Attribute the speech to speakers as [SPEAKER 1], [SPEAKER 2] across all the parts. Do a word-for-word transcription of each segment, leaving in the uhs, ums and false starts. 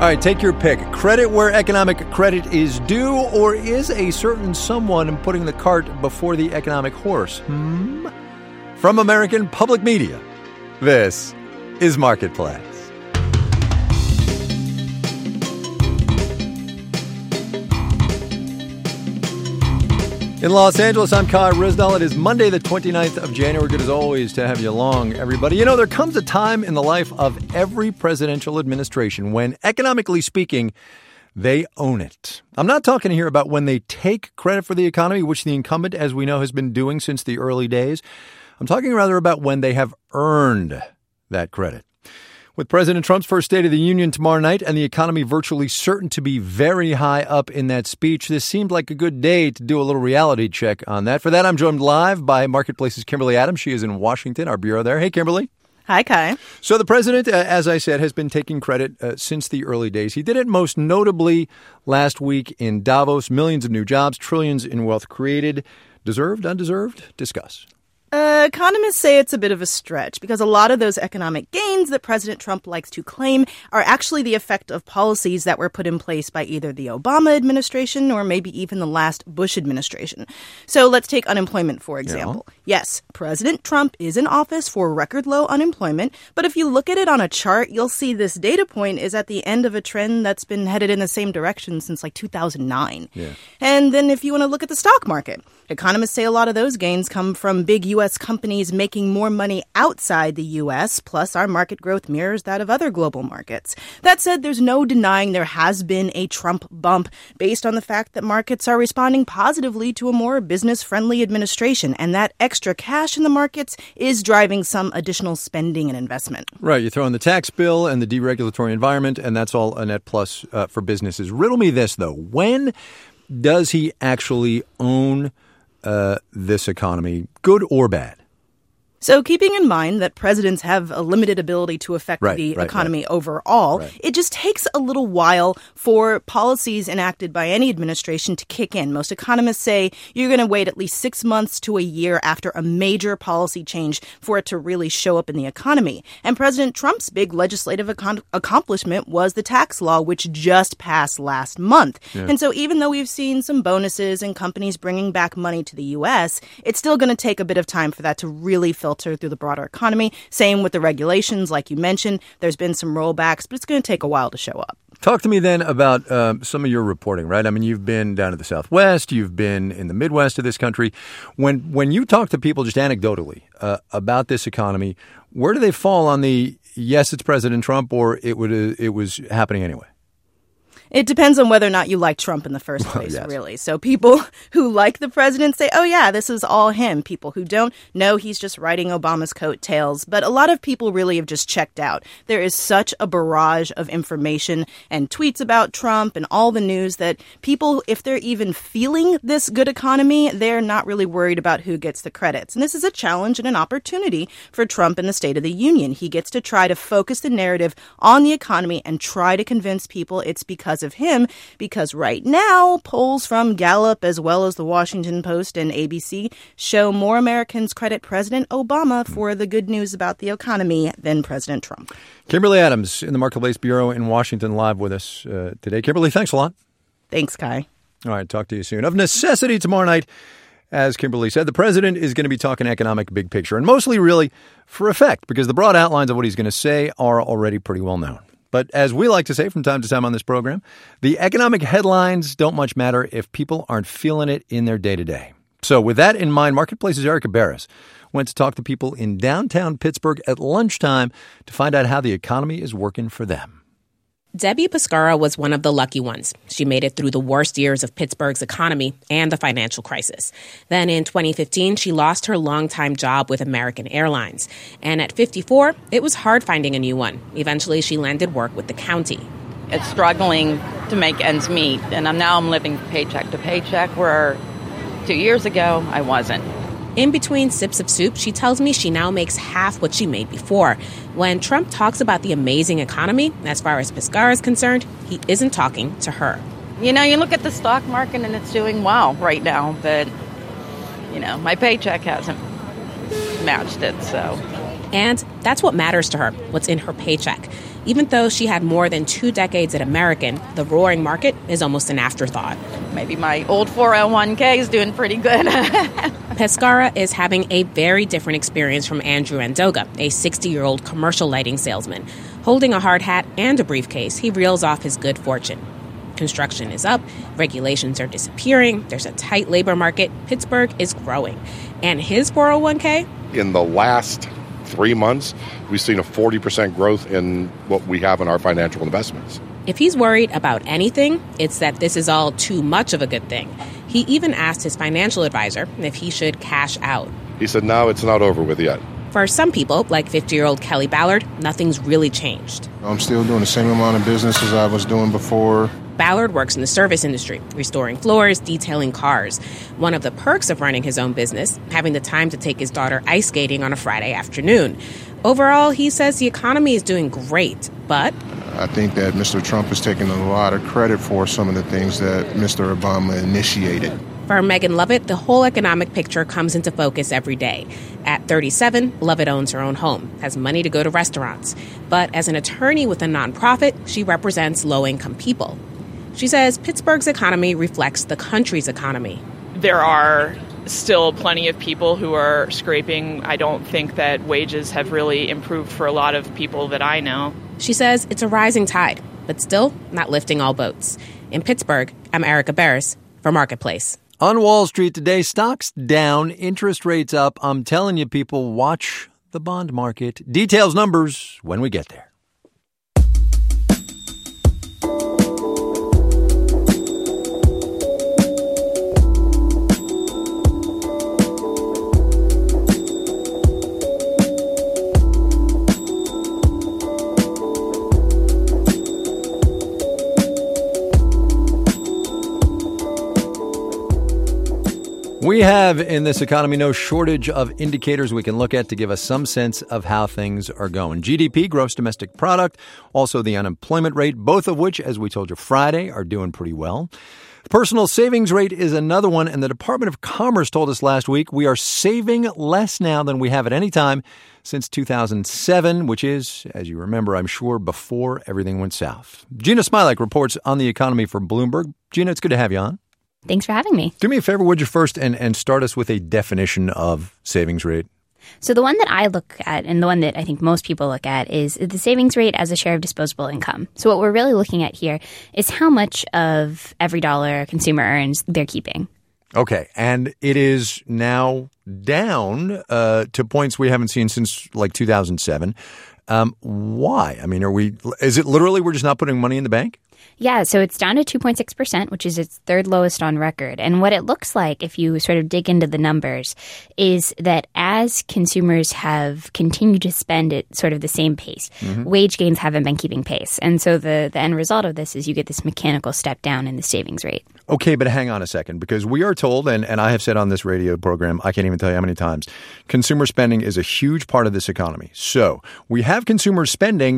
[SPEAKER 1] right, take your pick. Credit where economic credit is due, or is a certain someone putting the cart before the economic horse? Hmm? From American Public Media, this is Marketplace. In Los Angeles, I'm Kai Rizdal. It is Monday, the twenty-ninth of January. Good as always to have you along, everybody. You know, there comes a time in the life of every presidential administration when, economically speaking, they own it. I'm not talking here about when they take credit for the economy, which the incumbent, as we know, has been doing since the early days. I'm talking rather about when they have earned that credit. With President Trump's first State of the Union tomorrow night and the economy virtually certain to be very high up in that speech, this seemed like a good day to do a little reality check on that. For that, I'm joined live by Marketplace's Kimberly Adams. She is in Washington, our bureau there. Hey, Kimberly.
[SPEAKER 2] Hi, Kai.
[SPEAKER 1] So the president, uh, as I said, has been taking credit uh, since the early days. He did it most notably last week in Davos. Millions of new jobs, trillions in wealth created. Deserved, undeserved? Discuss.
[SPEAKER 2] Uh, economists say it's a bit of a stretch because a lot of those economic gains that President Trump likes to claim are actually the effect of policies that were put in place by either the Obama administration or maybe even the last Bush administration. So let's take unemployment, for example. Yeah. Yes, President Trump is in office for record low unemployment, but if you look at it on a chart, you'll see this data point is at the end of a trend that's been headed in the same direction since like two thousand nine. Yeah. And then if you want to look at the stock market, economists say a lot of those gains come from big U S companies making more money outside the U S, plus our market growth mirrors that of other global markets. That said, there's no denying there has been a Trump bump based on the fact that markets are responding positively to a more business-friendly administration, and that extra cash in the markets is driving some additional spending and investment.
[SPEAKER 1] Right. You throw in the tax bill and the deregulatory environment, and that's all a net plus uh, for businesses. Riddle me this, though. When does he actually own Uh, this economy, good or bad?
[SPEAKER 2] So keeping in mind that presidents have a limited ability to affect
[SPEAKER 1] right,
[SPEAKER 2] the
[SPEAKER 1] right,
[SPEAKER 2] economy
[SPEAKER 1] right.
[SPEAKER 2] overall,
[SPEAKER 1] right.
[SPEAKER 2] it just takes a little while for policies enacted by any administration to kick in. Most economists say you're going to wait at least six months to a year after a major policy change for it to really show up in the economy. And President Trump's big legislative ac- accomplishment was the tax law, which just passed last month. Yeah. And so even though we've seen some bonuses and companies bringing back money to the U S, it's still going to take a bit of time for that to really filter through the broader economy. Same with the regulations, like you mentioned. There's been some rollbacks, but it's going to take a while to show up.
[SPEAKER 1] Talk to me then about uh, some of your reporting, right? I mean, you've been down to the Southwest, you've been in the Midwest of this country. When when you talk to people just anecdotally uh, about this economy, where do they fall on the yes, it's President Trump, or it would uh, it was happening anyway?
[SPEAKER 2] It depends on whether or not you like Trump in the first place, well, yes. really. So people who like the president say, oh, yeah, this is all him. People who don't know he's just riding Obama's coattails. But a lot of people really have just checked out. There is such a barrage of information and tweets about Trump and all the news that people, if they're even feeling this good economy, they're not really worried about who gets the credits. And this is a challenge and an opportunity for Trump in the State of the Union. He gets to try to focus the narrative on the economy and try to convince people it's because of him, because right now polls from Gallup as well as the Washington Post and A B C show more Americans credit President Obama for the good news about the economy than President Trump.
[SPEAKER 1] Kimberly Adams in the Marketplace Bureau in Washington, live with us uh, today. Kimberly, thanks a lot.
[SPEAKER 2] Thanks, Kai.
[SPEAKER 1] All right, talk to you soon. Of necessity tomorrow night, as Kimberly said, the president is going to be talking economic big picture, and mostly really for effect, because the broad outlines of what he's going to say are already pretty well known. But as we like to say from time to time on this program, the economic headlines don't much matter if people aren't feeling it in their day-to-day. So with that in mind, Marketplace's Erica Barris went to talk to people in downtown Pittsburgh at lunchtime to find out how the economy is working for them.
[SPEAKER 3] Debbie Pescara was one of the lucky ones. She made it through the worst years of Pittsburgh's economy and the financial crisis. Then in twenty fifteen, she lost her longtime job with American Airlines. And at fifty-four, it was hard finding a new one. Eventually, she landed work with the county.
[SPEAKER 4] It's struggling to make ends meet, and I'm now I'm living paycheck to paycheck, where two years ago, I wasn't.
[SPEAKER 3] In between sips of soup, she tells me she now makes half what she made before. When Trump talks about the amazing economy, as far as Pescara is concerned, he isn't talking to her.
[SPEAKER 4] You know, you look at the stock market and it's doing well right now, but, you know, my paycheck hasn't matched it, so.
[SPEAKER 3] And that's what matters to her, what's in her paycheck. Even though she had more than two decades at American, the roaring market is almost an afterthought.
[SPEAKER 4] Maybe my old four oh one k is doing pretty good.
[SPEAKER 3] Pescara is having a very different experience from Andrew Andoga, a sixty-year-old commercial lighting salesman. Holding a hard hat and a briefcase, he reels off his good fortune. Construction is up, regulations are disappearing, there's a tight labor market, Pittsburgh is growing. And his four oh one k?
[SPEAKER 5] In the last three months, we've seen a forty percent growth in what we have in our financial investments.
[SPEAKER 3] If he's worried about anything, it's that this is all too much of a good thing. He even asked his financial advisor if he should cash out.
[SPEAKER 5] He said, no, it's not over with yet.
[SPEAKER 3] For some people, like fifty-year-old Kelly Ballard, nothing's really changed.
[SPEAKER 6] I'm still doing the same amount of business as I was doing before.
[SPEAKER 3] Ballard works in the service industry, restoring floors, detailing cars. One of the perks of running his own business, having the time to take his daughter ice skating on a Friday afternoon. Overall, he says the economy is doing great, but
[SPEAKER 6] I think that Mister Trump is taking a lot of credit for some of the things that Mister Obama initiated.
[SPEAKER 3] For Megan Lovett, the whole economic picture comes into focus every day. At thirty-seven, Lovett owns her own home, has money to go to restaurants. But as an attorney with a nonprofit, she represents low-income people. She says Pittsburgh's economy reflects the country's economy.
[SPEAKER 7] There are still plenty of people who are scraping. I don't think that wages have really improved for a lot of people that I know.
[SPEAKER 3] She says it's a rising tide, but still not lifting all boats. In Pittsburgh, I'm Erica Barris for Marketplace.
[SPEAKER 1] On Wall Street today, stocks down, interest rates up. I'm telling you, people, watch the bond market. Details, numbers, when we get there. We have in this economy no shortage of indicators we can look at to give us some sense of how things are going. G D P, gross domestic product, also the unemployment rate, both of which, as we told you Friday, are doing pretty well. The personal savings rate is another one, and the Department of Commerce told us last week we are saving less now than we have at any time since two thousand seven, which is, as you remember, I'm sure, before everything went south. Gina Smilek reports on the economy for Bloomberg. Gina, it's good to have you on.
[SPEAKER 8] Thanks for having me.
[SPEAKER 1] Do me a favor, would you first, and, and start us with a definition of savings rate?
[SPEAKER 8] So the one that I look at, and the one that I think most people look at, is the savings rate as a share of disposable income. So what we're really looking at here is how much of every dollar a consumer earns they're keeping.
[SPEAKER 1] Okay, and it is now down uh, to points we haven't seen since like two thousand seven. Um, why? I mean, are we? Is it literally we're just not putting money in the bank?
[SPEAKER 8] Yeah, so it's down to two point six percent, which is its third lowest on record. And what it looks like, if you sort of dig into the numbers, is that as consumers have continued to spend at sort of the same pace, mm-hmm. wage gains haven't been keeping pace. And so the, the end result of this is you get this mechanical step down in the savings rate.
[SPEAKER 1] Okay, but hang on a second, because we are told, and, and I have said on this radio program, I can't even tell you how many times, consumer spending is a huge part of this economy. So we have consumers spending,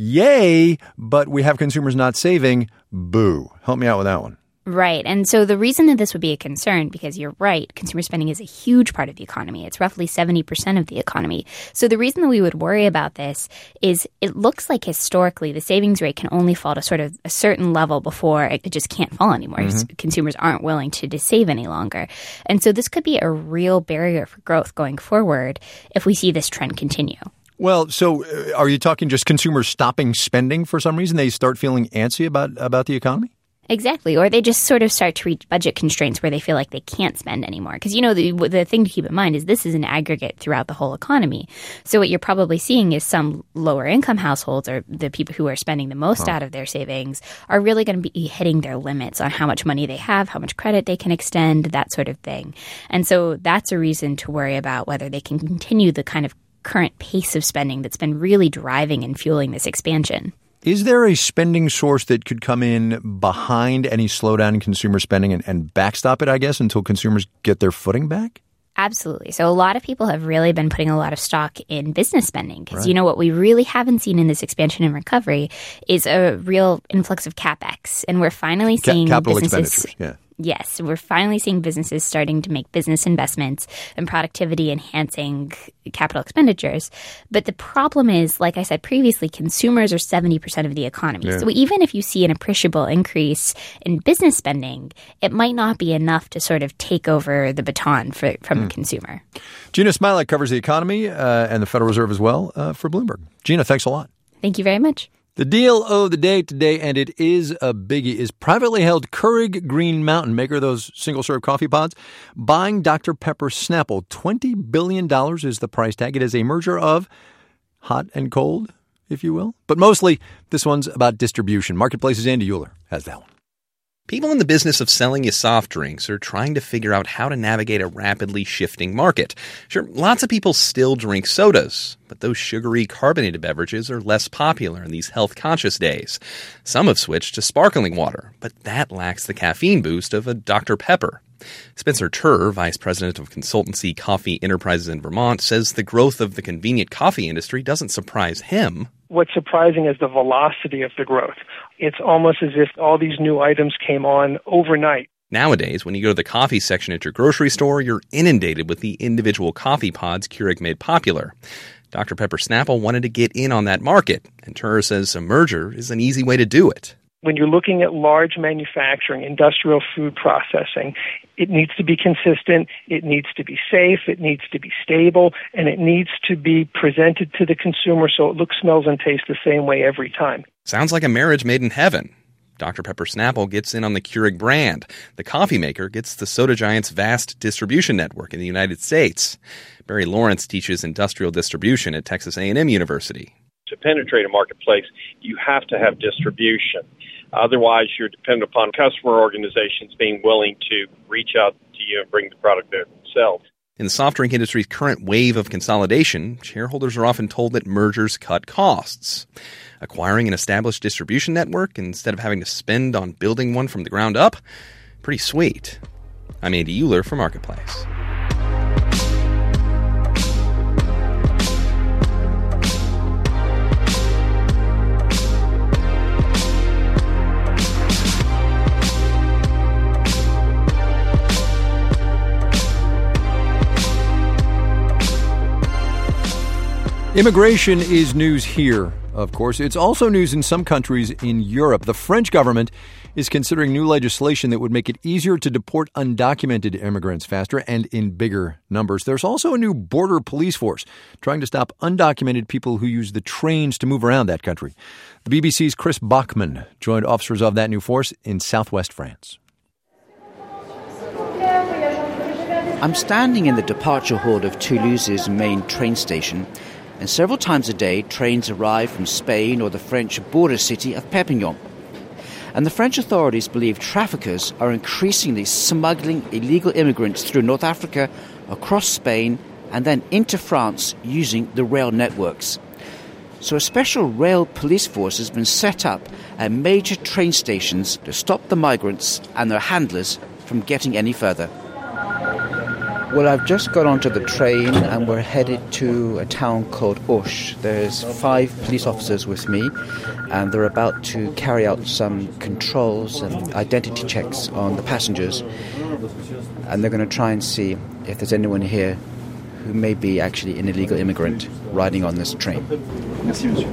[SPEAKER 1] yay, but we have consumers not saving, boo. Help me out with that one.
[SPEAKER 8] Right. And so the reason that this would be a concern, because you're right, consumer spending is a huge part of the economy. It's roughly seventy percent of the economy. So the reason that we would worry about this is it looks like historically the savings rate can only fall to sort of a certain level before it just can't fall anymore. Mm-hmm. Consumers aren't willing to, to save any longer. And so this could be a real barrier for growth going forward if we see this trend continue.
[SPEAKER 1] Well, so uh, are you talking just consumers stopping spending for some reason? They start feeling antsy about, about the economy?
[SPEAKER 8] Exactly. Or they just sort of start to reach budget constraints where they feel like they can't spend anymore. Because, you know, the, the thing to keep in mind is this is an aggregate throughout the whole economy. So what you're probably seeing is some lower income households, or the people who are spending the most huh. out of their savings, are really going to be hitting their limits on how much money they have, how much credit they can extend, that sort of thing. And so that's a reason to worry about whether they can continue the kind of current pace of spending that's been really driving and fueling this expansion.
[SPEAKER 1] Is there a spending source that could come in behind any slowdown in consumer spending and, and backstop it, I guess, until consumers get their footing back?
[SPEAKER 8] Absolutely. So a lot of people have really been putting a lot of stock in business spending because,
[SPEAKER 1] right.
[SPEAKER 8] you know, what we really haven't seen in this expansion and recovery is a real influx of CapEx. And we're finally
[SPEAKER 1] Ca-
[SPEAKER 8] seeing
[SPEAKER 1] capital
[SPEAKER 8] businesses...
[SPEAKER 1] expenditures, yeah.
[SPEAKER 8] Yes, we're finally seeing businesses starting to make business investments and productivity-enhancing capital expenditures. But the problem is, like I said previously, consumers are seventy percent of the economy. Yeah. So even if you see an appreciable increase in business spending, it might not be enough to sort of take over the baton for, from mm. the consumer.
[SPEAKER 1] Gina Smialek covers the economy uh, and the Federal Reserve as well uh, for Bloomberg. Gina, thanks a lot.
[SPEAKER 8] Thank you very much.
[SPEAKER 1] The deal of the day today, and it is a biggie, is privately held Keurig Green Mountain, maker of those single-serve coffee pods, buying Doctor Pepper Snapple. twenty billion dollars is the price tag. It is a merger of hot and cold, if you will. But mostly, this one's about distribution. Marketplace's Andy Euler has that one.
[SPEAKER 9] People in the business of selling you soft drinks are trying to figure out how to navigate a rapidly shifting market. Sure, lots of people still drink sodas, but those sugary carbonated beverages are less popular in these health-conscious days. Some have switched to sparkling water, but that lacks the caffeine boost of a Doctor Pepper. Spencer Turr, vice president of consultancy Coffee Enterprises in Vermont, says the growth of the convenient coffee industry doesn't surprise him.
[SPEAKER 10] What's surprising is the velocity of the growth. It's almost as if all these new items came on overnight.
[SPEAKER 9] Nowadays, when you go to the coffee section at your grocery store, you're inundated with the individual coffee pods Keurig made popular. Doctor Pepper Snapple wanted to get in on that market, and Turr says a merger is an easy way to do it.
[SPEAKER 10] When you're looking at large manufacturing, industrial food processing, it needs to be consistent, it needs to be safe, it needs to be stable, and it needs to be presented to the consumer so it looks, smells, and tastes the same way every time.
[SPEAKER 9] Sounds like a marriage made in heaven. Doctor Pepper Snapple gets in on the Keurig brand. The coffee maker gets the soda giant's vast distribution network in the United States. Barry Lawrence teaches industrial distribution at Texas A and M University.
[SPEAKER 11] To penetrate a marketplace, you have to have distribution. Otherwise, you're dependent upon customer organizations being willing to reach out to you and bring the product there themselves.
[SPEAKER 9] In the soft drink industry's current wave of consolidation, shareholders are often told that mergers cut costs. Acquiring an established distribution network instead of having to spend on building one from the ground up? Pretty sweet. I'm Andy Euler for Marketplace.
[SPEAKER 1] Immigration is news here, of course. It's also news in some countries in Europe. The French government is considering new legislation that would make it easier to deport undocumented immigrants faster and in bigger numbers. There's also a new border police force trying to stop undocumented people who use the trains to move around that country. The B B C's Chris Bachman joined officers of that new force in southwest France.
[SPEAKER 12] I'm standing in the departure hall of Toulouse's main train station, and several times a day trains arrive from Spain or the French border city of Perpignan. And the French authorities believe traffickers are increasingly smuggling illegal immigrants through North Africa, across Spain, and then into France using the rail networks. So a special rail police force has been set up at major train stations to stop the migrants and their handlers from getting any further. Well, I've just got onto the train and we're headed to a town called Auch. There's five police officers with me and they're about to carry out some controls and identity checks on the passengers. And they're going to try and see if there's anyone here who may be actually an illegal immigrant riding on this train.
[SPEAKER 13] Merci, monsieur.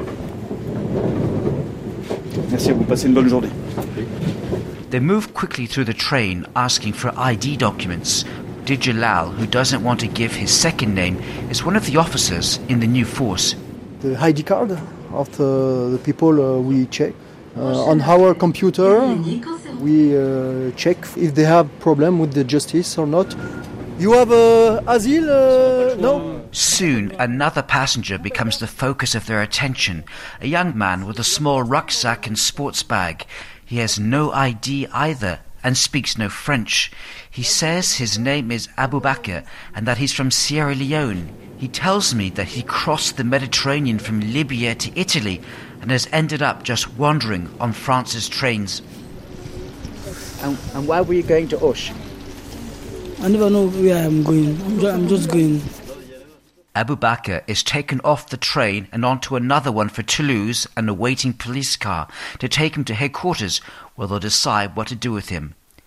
[SPEAKER 13] Merci à vous. Passez une bonne journée.
[SPEAKER 12] They move quickly through the train asking for I D documents. Dijalal, who doesn't want to give his second name, is one of the officers in the new force.
[SPEAKER 14] The I D card of the, the people uh, we check. Uh, on our computer, we uh, check if they have problem with the justice or not. You have uh, asile? Uh, no?
[SPEAKER 12] Soon, another passenger becomes the focus of their attention, a young man with a small rucksack and sports bag. He has no I D either and speaks no French. He says his name is Abu Bakr and that he's from Sierra Leone. He tells me that he crossed the Mediterranean from Libya to Italy and has ended up just wandering on France's trains.
[SPEAKER 14] And, and why were you going to Auch?
[SPEAKER 15] I never know where I'm going. I'm just, I'm just going.
[SPEAKER 12] Abu Bakr is taken off the train and onto another one for Toulouse and a waiting police car to take him to headquarters where they'll decide what to do with him.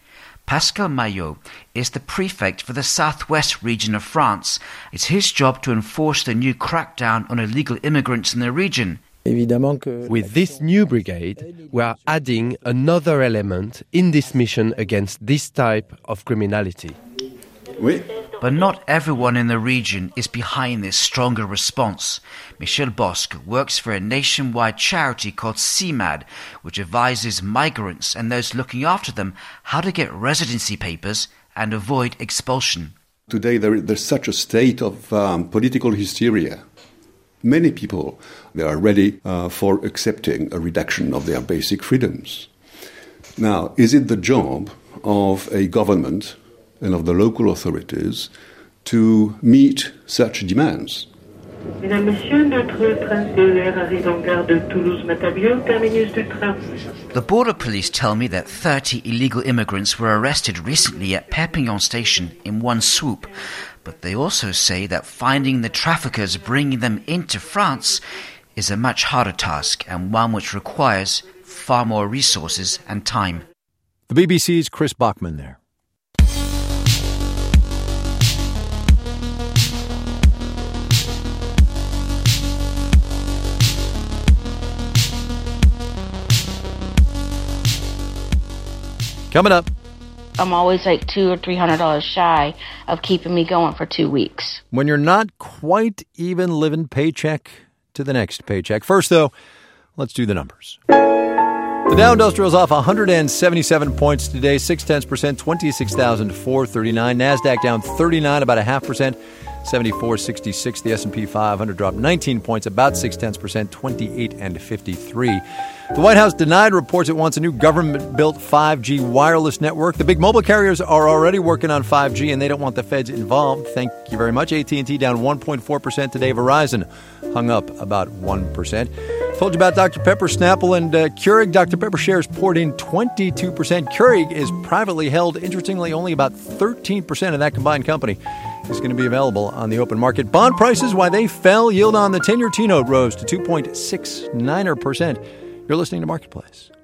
[SPEAKER 12] Pascal Maillot is the prefect for the southwest region of France. It's his job to enforce the new crackdown on illegal immigrants in the region.
[SPEAKER 16] With this new brigade, we are adding another element in this mission against this type of criminality.
[SPEAKER 12] Oui. But not everyone in the region is behind this stronger response. Michel Bosque works for a nationwide charity called C M A D, which advises migrants and those looking after them how to get residency papers and avoid expulsion.
[SPEAKER 17] Today there, there's such a state of um, political hysteria. Many people, they are ready uh, for accepting a reduction of their basic freedoms. Now, is it the job of a government and of the local authorities to meet such demands?
[SPEAKER 18] Mesdames, Messieurs, notre train C E R arrive en gare de Toulouse-Matabiau, terminus du train.
[SPEAKER 12] The border police tell me that thirty illegal immigrants were arrested recently at Perpignan station in one swoop. But they also say that finding the traffickers bringing them into France is a much harder task and one which requires far more resources and time.
[SPEAKER 1] The B B C's Chris Bachman there. Coming up.
[SPEAKER 19] I'm always like two or three hundred dollars shy of keeping me going for two weeks.
[SPEAKER 1] When you're not quite even living paycheck to the next paycheck. First, though, let's do the numbers. The Dow Industrial is off one hundred seventy-seven points today, six tenths percent, twenty-six thousand four hundred thirty-nine. NASDAQ down thirty-nine, about a half percent, seventy-four sixty-six. The S and P five hundred dropped nineteen points, about six tenths percent, twenty-eight and fifty-three. The White House denied reports it wants a new government-built five G wireless network. The big mobile carriers are already working on five G, and they don't want the feds involved. Thank you very much. A T and T down one point four percent today. Verizon hung up about one percent. Told you about Doctor Pepper, Snapple, and uh, Keurig. Doctor Pepper shares poured in twenty-two percent. Keurig is privately held. Interestingly, only about thirteen percent of that combined company is going to be available on the open market. Bond prices, why they fell. Yield on the ten-year T-note rose to two point six nine percent. You're listening to Marketplace.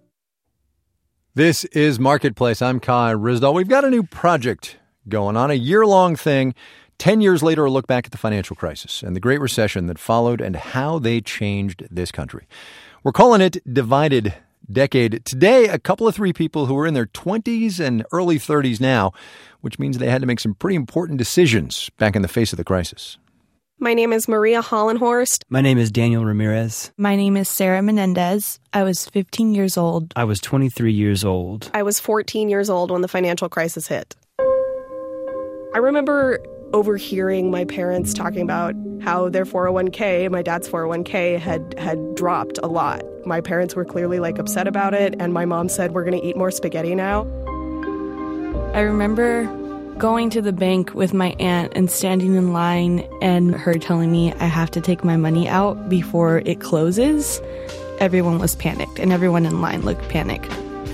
[SPEAKER 1] This is Marketplace. I'm Kai Ryssdal. We've got a new project going on, a year-long thing. Ten years later, a look back at the financial crisis and the Great Recession that followed and how they changed this country. We're calling it Divided Decade. Today, a couple of three people who are in their twenties and early thirties now, which means they had to make some pretty important decisions back in the face of the crisis.
[SPEAKER 20] My name is Maria Hollenhorst.
[SPEAKER 21] My name is Daniel Ramirez.
[SPEAKER 22] My name is Sarah Menendez. I was fifteen years old.
[SPEAKER 21] I was twenty-three years old.
[SPEAKER 20] I was fourteen years old when the financial crisis hit. I remember overhearing my parents talking about how their four oh one k, my dad's four oh one k, had, had dropped a lot. My parents were clearly like upset about it, and my mom said, "We're going to eat more spaghetti now."
[SPEAKER 22] I remember going to the bank with my aunt and standing in line and her telling me I have to take my money out before it closes. Everyone was panicked, and everyone in line looked panicked.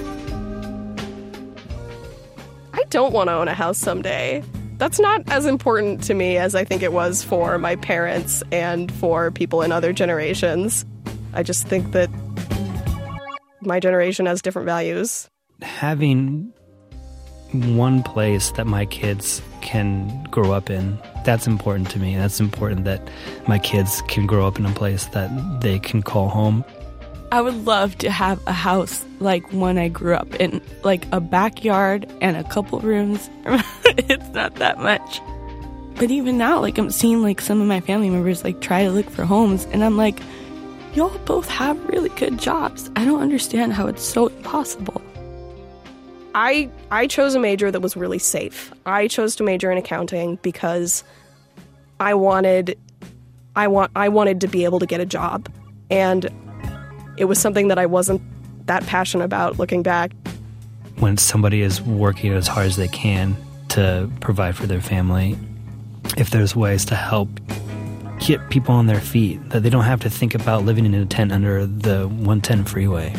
[SPEAKER 20] I don't want to own a house someday. That's not as important to me as I think it was for my parents and for people in other generations. I just think that my generation has different values.
[SPEAKER 21] Having one place that my kids can grow up in, that's important to me. That's important that my kids can grow up in a place that they can call home.
[SPEAKER 22] I would love to have a house like one I grew up in, like a backyard and a couple rooms. It's not that much. But even now, like, I'm seeing like some of my family members like try to look for homes, and I'm like, y'all both have really good jobs. I don't understand how it's so impossible.
[SPEAKER 20] I I chose a major that was really safe. I chose to major in accounting because I wanted I want I wanted to be able to get a job, and it was something that I wasn't that passionate about looking back.
[SPEAKER 21] When somebody is working as hard as they can to provide for their family, if there's ways to help get people on their feet, that they don't have to think about living in a tent under the one ten freeway.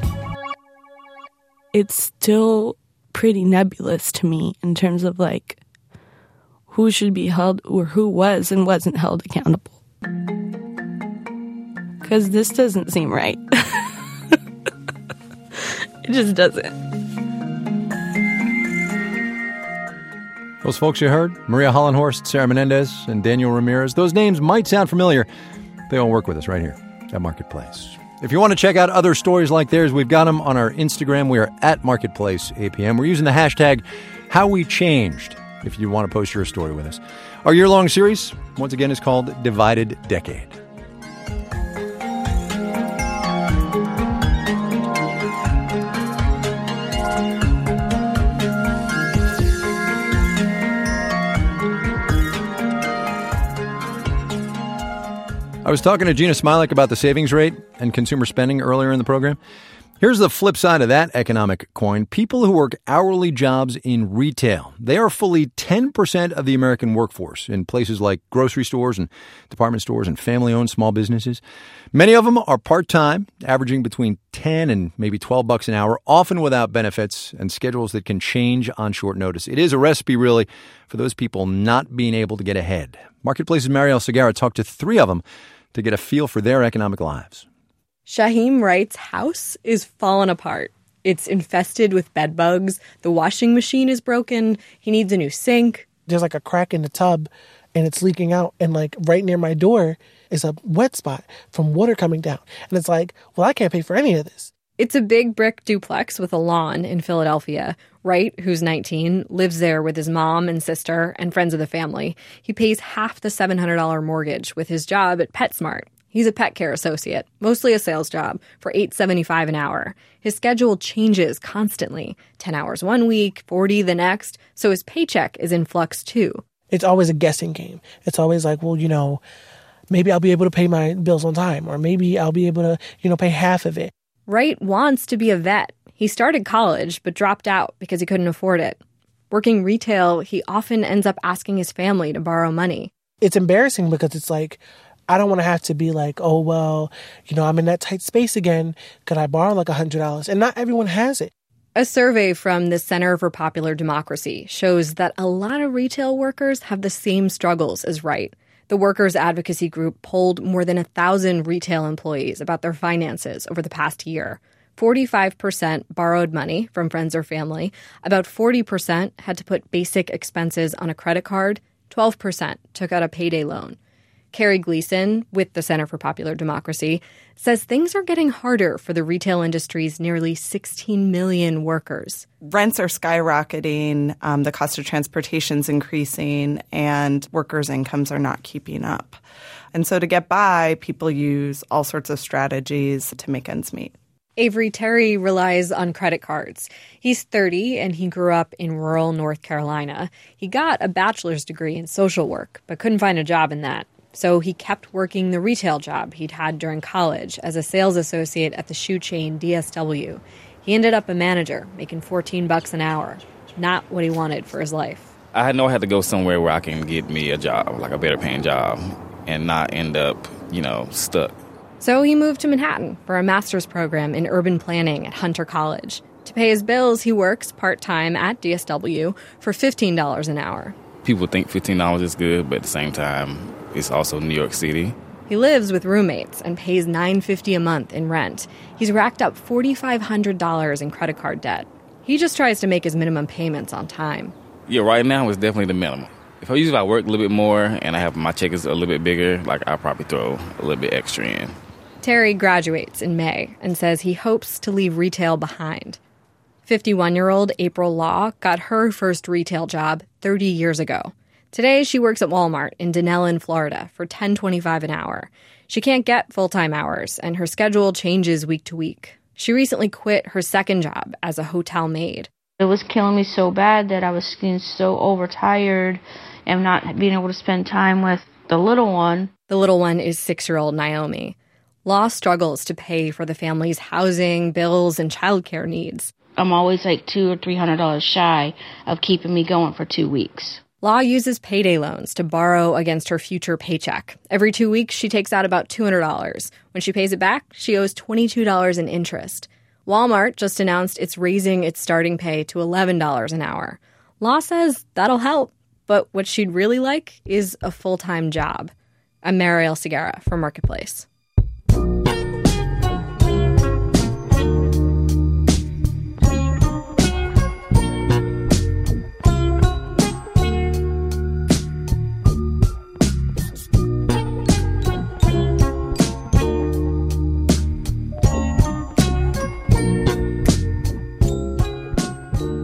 [SPEAKER 22] It's still pretty nebulous to me in terms of like who should be held or who was and wasn't held accountable. Because this doesn't seem right. It just doesn't.
[SPEAKER 1] Those folks you heard, Maria Hollenhorst, Sarah Menendez, and Daniel Ramirez, those names might sound familiar. They all work with us right here at Marketplace. If you want to check out other stories like theirs, we've got them on our Instagram. We are at Marketplace A P M. We're using the hashtag HowWeChanged if you want to post your story with us. Our year-long series, once again, is called Divided Decade. I was talking to Gina Smilik about the savings rate and consumer spending earlier in the program. Here's the flip side of that economic coin. People who work hourly jobs in retail. They are fully ten percent of the American workforce in places like grocery stores and department stores and family-owned small businesses. Many of them are part-time, averaging between ten and maybe twelve bucks an hour, often without benefits and schedules that can change on short notice. It is a recipe, really, for those people not being able to get ahead. Marketplace's Marielle Segarra talked to three of them to get a feel for their economic lives.
[SPEAKER 2] Shaheem Wright's house is falling apart. It's infested with bed bugs. The washing machine is broken. He needs a new sink.
[SPEAKER 4] There's like a crack in the tub and it's leaking out. And like right near my door is a wet spot from water coming down. And it's like, well, I can't pay for any of this.
[SPEAKER 2] It's a big brick duplex with a lawn in Philadelphia. Wright, who's nineteen, lives there with his mom and sister and friends of the family. He pays half the seven hundred dollars mortgage with his job at PetSmart. He's a pet care associate, mostly a sales job, for eight dollars and seventy-five cents an hour. His schedule changes constantly, ten hours one week, forty the next, so his paycheck is in flux too.
[SPEAKER 4] It's always a guessing game. It's always like, well, you know, maybe I'll be able to pay my bills on time, or maybe I'll be able to, you know, pay half of it.
[SPEAKER 2] Wright wants to be a vet. He started college, but dropped out because he couldn't afford it. Working retail, he often ends up asking his family to borrow money.
[SPEAKER 4] It's embarrassing because it's like, I don't want to have to be like, oh, well, you know, I'm in that tight space again. Could I borrow like one hundred dollars? And not everyone has it.
[SPEAKER 2] A survey from the Center for Popular Democracy shows that a lot of retail workers have the same struggles as Wright. The workers' advocacy group polled more than one thousand retail employees about their finances over the past year. forty-five percent borrowed money from friends or family. About forty percent had to put basic expenses on a credit card. twelve percent took out a payday loan. Carrie Gleason, with the Center for Popular Democracy, says things are getting harder for the retail industry's nearly sixteen million workers.
[SPEAKER 23] Rents are skyrocketing, um, the cost of transportation's increasing, and workers' incomes are not keeping up. And so to get by, people use all sorts of strategies to make ends meet.
[SPEAKER 2] Avery Terry relies on credit cards. He's thirty and he grew up in rural North Carolina. He got a bachelor's degree in social work, but couldn't find a job in that. So he kept working the retail job he'd had during college as a sales associate at the shoe chain D S W. He ended up a manager, making fourteen bucks an hour. Not what he wanted for his life.
[SPEAKER 24] I know I had to go somewhere where I can get me a job, like a better paying job, and not end up, you know, stuck.
[SPEAKER 2] So he moved to Manhattan for a master's program in urban planning at Hunter College. To pay his bills, he works part-time at D S W for fifteen dollars an hour.
[SPEAKER 24] People think fifteen dollars is good, but at the same time, it's also New York City.
[SPEAKER 2] He lives with roommates and pays nine dollars and fifty cents a month in rent. He's racked up four thousand five hundred dollars in credit card debt. He just tries to make his minimum payments on time.
[SPEAKER 24] Yeah, right now it's definitely the minimum. If I usually I work a little bit more and I have my check is a little bit bigger, like I'll probably throw a little bit extra in.
[SPEAKER 2] Terry graduates in May and says he hopes to leave retail behind. fifty-one-year-old April Law got her first retail job thirty years ago. Today, she works at Walmart in Dunellen, Florida, for ten dollars and twenty-five cents an hour. She can't get full-time hours, and her schedule changes week to week. She recently quit her second job as a hotel maid.
[SPEAKER 19] It was killing me so bad that I was getting so overtired and not being able to spend time with the little one.
[SPEAKER 2] The little one is six-year-old Naomi. Law struggles to pay for the family's housing, bills, and childcare needs.
[SPEAKER 19] I'm always like two or three hundred dollars shy of keeping me going for two weeks.
[SPEAKER 2] Law uses payday loans to borrow against her future paycheck. Every two weeks, she takes out about two hundred dollars. When she pays it back, she owes twenty-two dollars in interest. Walmart just announced it's raising its starting pay to eleven dollars an hour. Law says that'll help, but what she'd really like is a full-time job. I'm Marielle Segarra for Marketplace.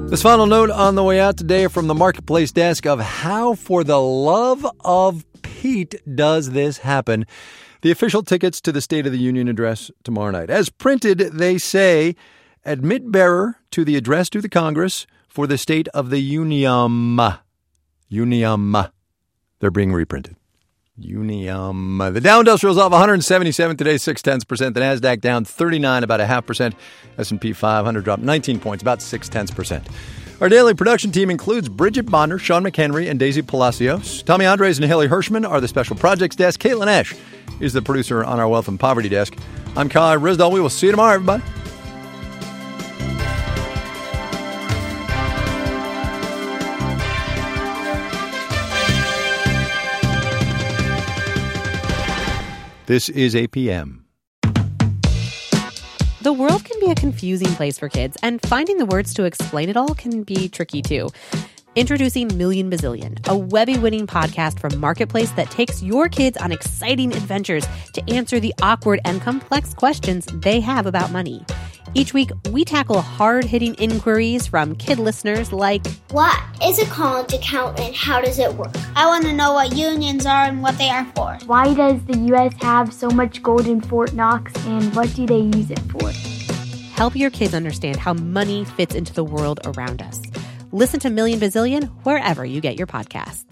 [SPEAKER 1] This final note on the way out today from the Marketplace desk of how, for the love of Pete, does this happen? The official tickets to the State of the Union address tomorrow night. As printed, they say, admit bearer to the address to the Congress for the State of the Union. Union. They're being reprinted. Union. The Dow Industrial's off one hundred seventy-seven today, six tenths percent. The Nasdaq down thirty-nine, about a half percent. S and P five hundred dropped nineteen points, about six tenths percent. Our daily production team includes Bridget Bonner, Sean McHenry, and Daisy Palacios. Tommy Andres and Haley Hirschman are the special projects desk. Caitlin Ash is the producer on our Wealth and Poverty desk. I'm Kai Risdall. We will see you tomorrow, everybody. This is A P M.
[SPEAKER 3] The world can be a confusing place for kids, and finding the words to explain it all can be tricky too. Introducing Million Bazillion, a Webby-winning podcast from Marketplace that takes your kids on exciting adventures to answer the awkward and complex questions they have about money. Each week, we tackle hard-hitting inquiries from kid listeners like,
[SPEAKER 5] what is a college account and how does it work? I want to know what unions are and what they are for.
[SPEAKER 6] Why does the U S have so much gold in Fort Knox and what do they use it for?
[SPEAKER 3] Help your kids understand how money fits into the world around us. Listen to Million Bazillion wherever you get your podcasts.